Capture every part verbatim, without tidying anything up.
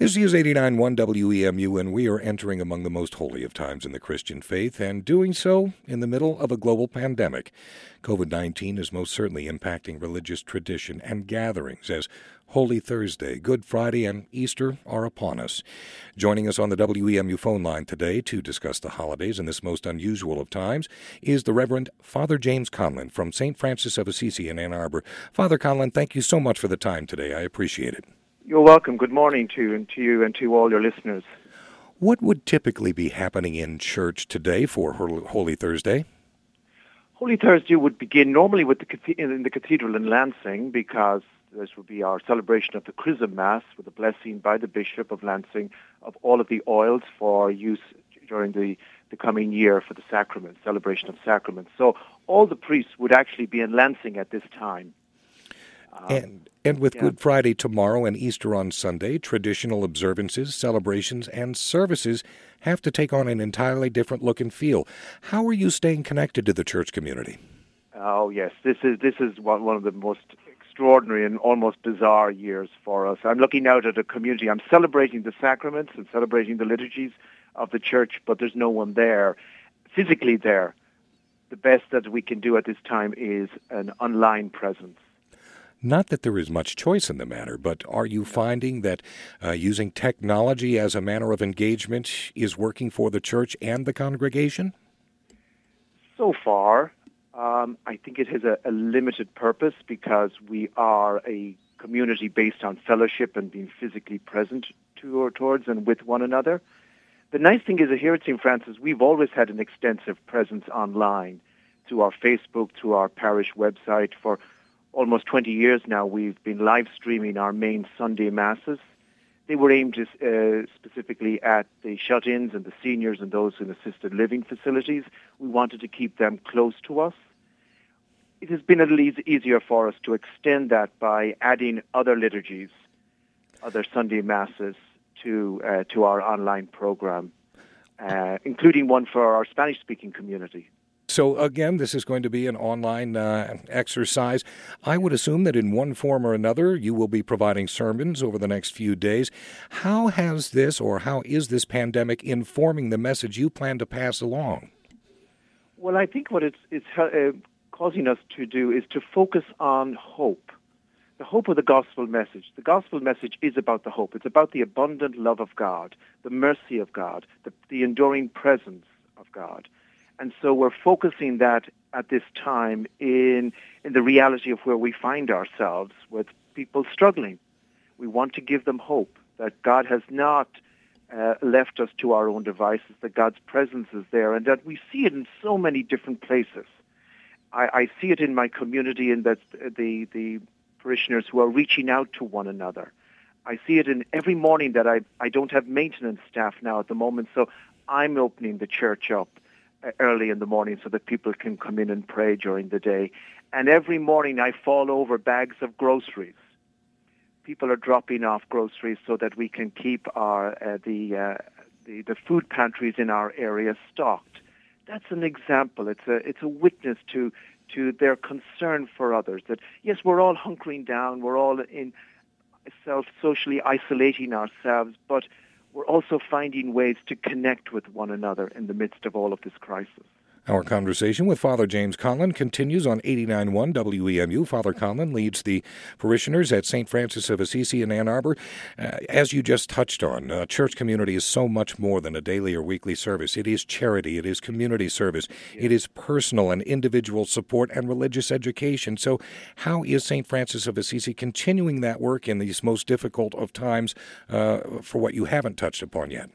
This is eighty-nine point one W E M U, and we are entering among the most holy of times in the Christian faith, and doing so in the middle of a global pandemic. covid nineteen is most certainly impacting religious tradition and gatherings as Holy Thursday, Good Friday, and Easter are upon us. Joining us on the W E M U phone line today to discuss the holidays in this most unusual of times is the Reverend Father James Conlon from Saint Francis of Assisi in Ann Arbor. Father Conlon, thank you so much for the time today. I appreciate it. You're welcome. Good morning to you and to you and to all your listeners. What would typically be happening in church today for Holy Thursday? Holy Thursday would begin normally with the in the cathedral in Lansing, because this would be our celebration of the Chrism Mass with a blessing by the Bishop of Lansing of all of the oils for use during the, the coming year for the sacraments, celebration of sacraments. So all the priests would actually be in Lansing at this time. Um, and and with yeah. Good Friday tomorrow and Easter on Sunday, traditional observances, celebrations, and services have to take on an entirely different look and feel. How are you staying connected to the church community? Oh, yes. This is this is one, one of the most extraordinary and almost bizarre years for us. I'm looking out at a community. I'm celebrating the sacraments and celebrating the liturgies of the church, but there's no one there, physically there. The best that we can do at this time is an online presence. Not that there is much choice in the matter, but are you finding that uh, using technology as a manner of engagement is working for the church and the congregation? So far, um, I think it has a, a limited purpose, because we are a community based on fellowship and being physically present to or towards and with one another. The nice thing is that here at Saint Francis, we've always had an extensive presence online through our Facebook, through our parish website. For almost twenty years now, we've been live streaming our main Sunday Masses. They were aimed uh, specifically at the shut-ins and the seniors and those in assisted living facilities. We wanted to keep them close to us. It has been a little easy, easier for us to extend that by adding other liturgies, other Sunday Masses to uh, to our online program, uh, including one for our Spanish-speaking community. So, again, this is going to be an online uh, exercise. I would assume that in one form or another you will be providing sermons over the next few days. How has this, or how is this pandemic informing the message you plan to pass along? Well, I think what it's, it's uh, causing us to do is to focus on hope, the hope of the gospel message. The gospel message is about the hope. It's about the abundant love of God, the mercy of God, the, the enduring presence of God. And so we're focusing that at this time in in the reality of where we find ourselves with people struggling. We want to give them hope that God has not uh, left us to our own devices, that God's presence is there, and that we see it in so many different places. I, I see it in my community, in that the, the parishioners who are reaching out to one another. I see it in every morning that I, I don't have maintenance staff now at the moment, so I'm opening the church up early in the morning so that people can come in and pray during the day. And every morning I fall over bags of groceries. People are dropping off groceries so that we can keep our uh, the, uh, the the food pantries in our area stocked. That's an example. It's a it's a witness to to their concern for others. That yes, we're all hunkering down. We're all in self socially isolating ourselves, but we're also finding ways to connect with one another in the midst of all of this crisis. Our conversation with Father James Conlon continues on eighty-nine point one W E M U. Father Conlon leads the parishioners at Saint Francis of Assisi in Ann Arbor. Uh, as you just touched on, uh, church community is so much more than a daily or weekly service. It is charity, it is community service, it is personal and individual support and religious education. So how is Saint Francis of Assisi continuing that work in these most difficult of times uh, for what you haven't touched upon yet?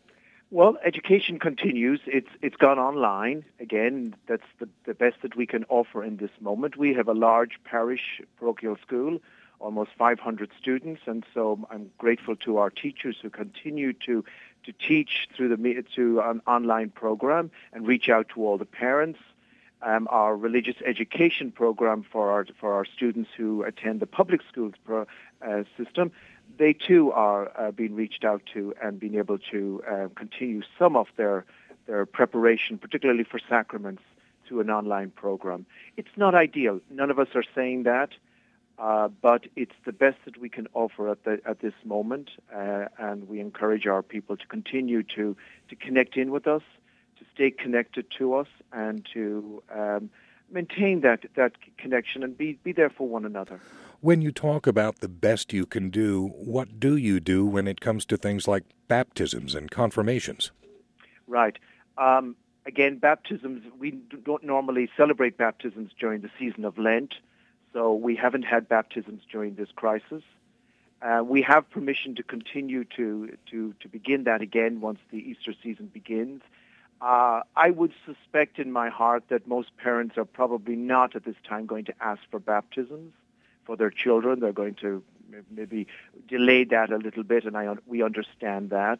Well, education continues. It's it's gone online. Again, that's the, the best that we can offer in this moment. We have a large parish parochial school, almost five hundred students, and so I'm grateful to our teachers who continue to to teach through the to an online program and reach out to all the parents. Um, our religious education program for our for our students who attend the public schools pro, uh, system, they too are uh, being reached out to and being able to uh, continue some of their their preparation, particularly for sacraments, through an online program. It's not ideal. None of us are saying that. Uh, but it's the best that we can offer at, the, at this moment, uh, and we encourage our people to continue to, to connect in with us, to stay connected to us, and to um, maintain that, that connection and be, be there for one another. When you talk about the best you can do, what do you do when it comes to things like baptisms and confirmations? Right. Um, again, baptisms, we don't normally celebrate baptisms during the season of Lent. So we haven't had baptisms during this crisis. Uh, we have permission to continue to, to, to begin that again once the Easter season begins. Uh, I would suspect in my heart that most parents are probably not at this time going to ask for baptisms for their children. They're going to maybe delay that a little bit, and I, we understand that.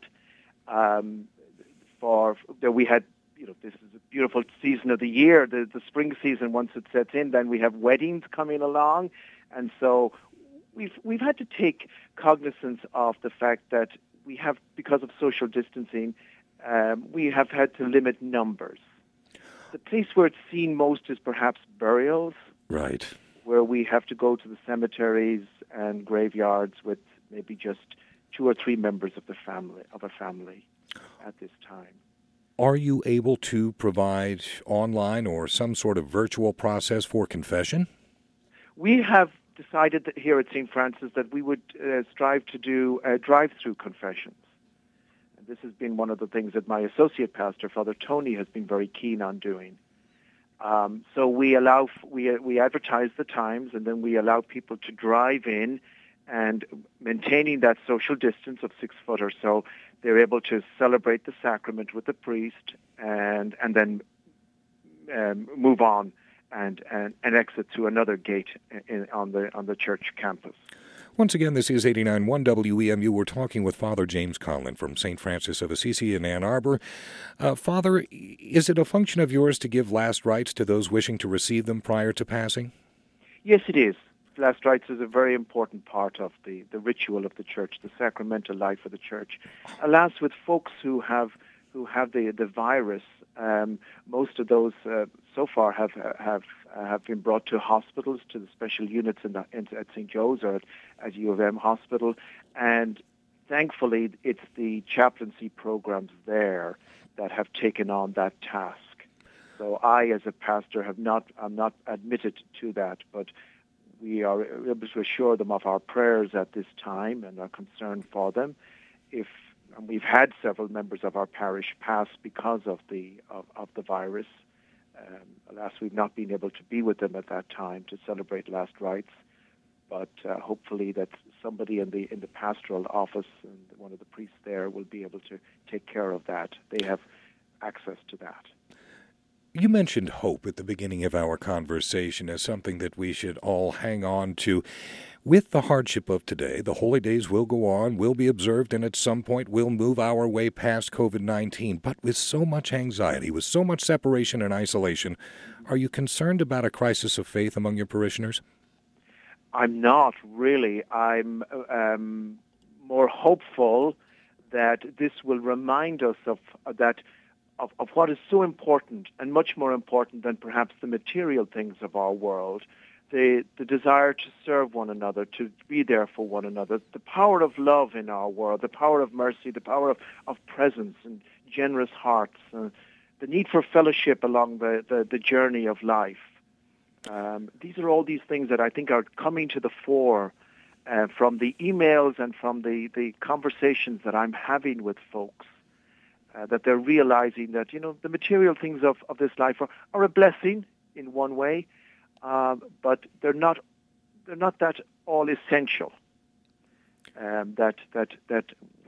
Um, for that we had You know, this is a beautiful season of the year, the, the spring season. Once it sets in, then we have weddings coming along. And so we've we've had to take cognizance of the fact that we have, because of social distancing, um, we have had to limit numbers. The place where it's seen most is perhaps burials. Right. Where we have to go to the cemeteries and graveyards with maybe just two or three members of the family, of a family at this time. Are you able to provide online or some sort of virtual process for confession? We have decided that here at Saint Francis that we would uh, strive to do uh, drive-through confessions. And this has been one of the things that my associate pastor, Father Tony, has been very keen on doing. Um, so we allow we we advertise the times, and then we allow people to drive in, and maintaining that social distance of six foot or so, they're able to celebrate the sacrament with the priest, and and then um, move on and, and and exit to another gate in, on the on the church campus. Once again, this is eighty-nine point one W E M U. We're talking with Father James Conlin from Saint Francis of Assisi in Ann Arbor. Uh, Father, is it a function of yours to give last rites to those wishing to receive them prior to passing? Yes, it is. Last rites is a very important part of the, the ritual of the church, the sacramental life of the church. Alas, with folks who have who have the the virus, um, most of those uh, so far have have uh, have been brought to hospitals, to the special units in the, in, at Saint Joe's or at, at U of M Hospital, and thankfully it's the chaplaincy programs there that have taken on that task. So I, as a pastor, have not I'm not admitted to that, but we are able to assure them of our prayers at this time and our concern for them. If and we've had several members of our parish pass because of the of, of the virus. Um, alas, we've not been able to be with them at that time to celebrate last rites. But uh, hopefully that somebody in the in the pastoral office and one of the priests there will be able to take care of that. They have access to that. You mentioned hope at the beginning of our conversation as something that we should all hang on to. With the hardship of today, the holy days will go on, will be observed, and at some point we'll move our way past covid nineteen. But with so much anxiety, with so much separation and isolation, are you concerned about a crisis of faith among your parishioners? I'm not, really. I'm um, more hopeful that this will remind us of uh, that Of, of what is so important, and much more important than perhaps the material things of our world, the, the desire to serve one another, to be there for one another, the power of love in our world, the power of mercy, the power of, of presence and generous hearts, uh, the need for fellowship along the, the, the journey of life. Um, these are all these things that I think are coming to the fore uh, from the emails and from the, the conversations that I'm having with folks. Uh, that they're realizing that, you know, the material things of, of this life are, are a blessing in one way, uh, but they're not they're not that all essential. Um, that that that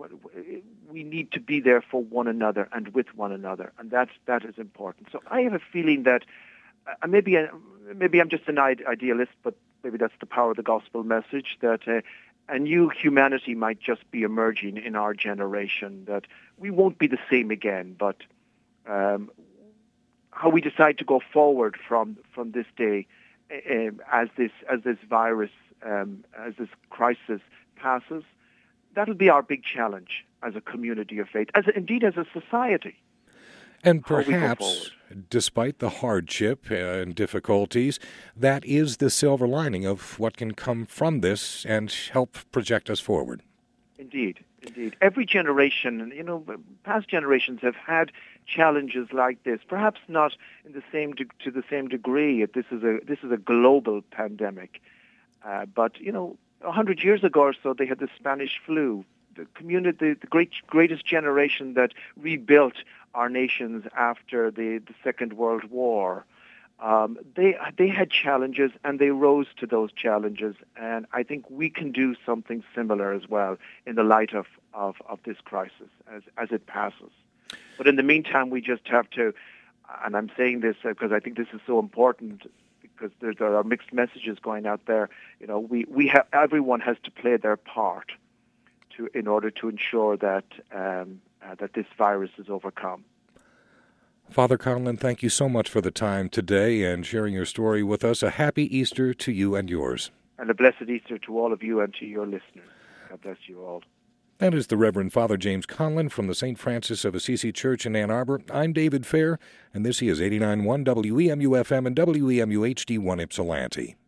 we need to be there for one another and with one another, and that that is important. So I have a feeling that uh, maybe uh, maybe I'm just an idealist, but maybe that's the power of the gospel message, that uh, a new humanity might just be emerging in our generation, that we won't be the same again, but um, how we decide to go forward from from this day uh, as this as this virus, um, as this crisis passes, that'll be our big challenge as a community of faith, as indeed as a society. And how we go perhaps, forward. despite the hardship and difficulties, that is the silver lining of what can come from this and help project us forward. Indeed, indeed. Every generation, you know, past generations have had challenges like this. Perhaps not in the same de- to the same degree. This is a this is a global pandemic, uh, but you know, a hundred years ago or so, they had the Spanish flu. The community, the, the great greatest generation that rebuilt our nations after the, the Second World War. Um, they they had challenges and they rose to those challenges, and I think we can do something similar as well in the light of, of, of this crisis as as it passes. But in the meantime, we just have to, and I'm saying this because I think this is so important because there, there are mixed messages going out there. You know, we we have everyone has to play their part to in order to ensure that um, uh, that this virus is overcome. Father Conlon, thank you so much for the time today and sharing your story with us. A happy Easter to you and yours. And a blessed Easter to all of you and to your listeners. God bless you all. That is the Reverend Father James Conlon from the Saint Francis of Assisi Church in Ann Arbor. I'm David Fair, and this is eighty-nine point one W E M U F M and W E M U H D one Ypsilanti.